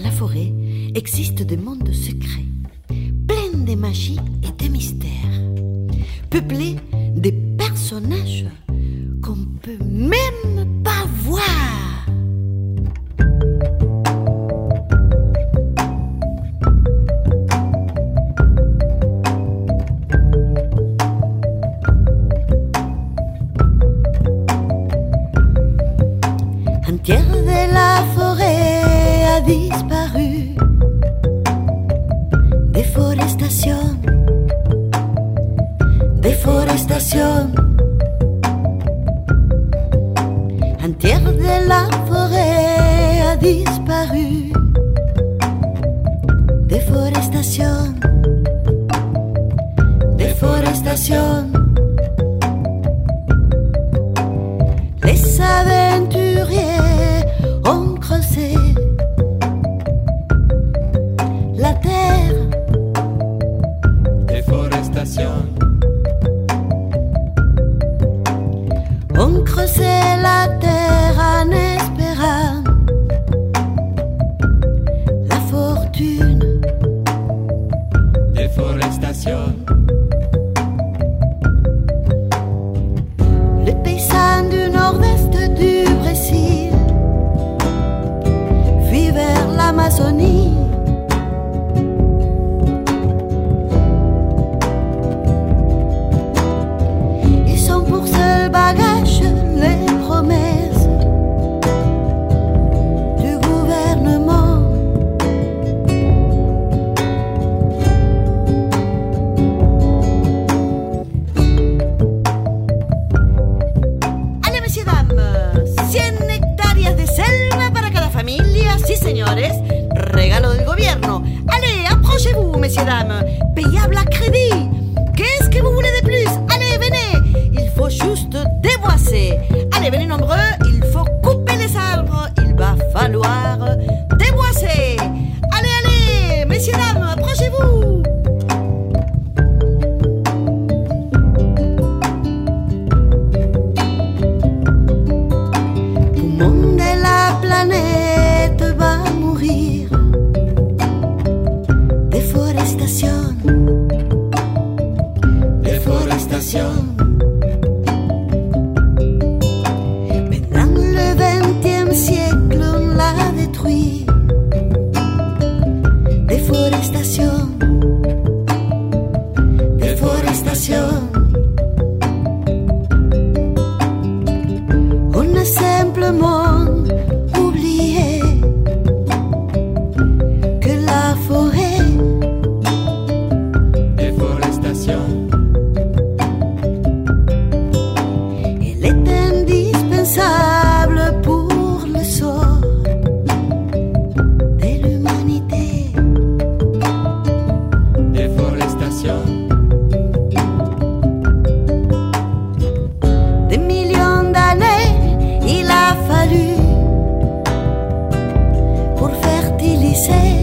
la forêt existent des mondes secrets, pleins de magie et de mystères, peuplés de personnages qu'on peut même pas voir. Un tiers de la forêt a disparu. Déforestation, déforestation. Un tiers de la forêt a disparu. Déforestation, déforestation. Les aventuriers ont creusé la terre. Déforestation. On creusait la terre en espérant la fortune. Déforestation. Les paysans du nord-est du Brésil fuient vers l'Amazonie. Ils ont pour seul bagage les promesses du gouvernement. Allez, messieurs, dames, 100 hectáreas de selva para cada familia, sí, señores, regalo del gobierno. Allez, approchez-vous, messieurs, dames, payable à crédit. Qu'est-ce que vous voulez de plus? Allez, venez, il faut juste déboisser. Allez, venez nombreux, il faut couper les arbres, il va falloir déboisser. Allez, allez, messieurs, dames, approchez-vous. Tout le monde de la planète va mourir. Déforestation, déforestation. Pendant le 20e siècle, on l'a détruit. Déforestation, déforestation. On a simplement oublié que la forêt, Déforestation. elle est indispensable pour le sort de l'humanité. Déforestation. Des millions d'années, il a fallu pour fertiliser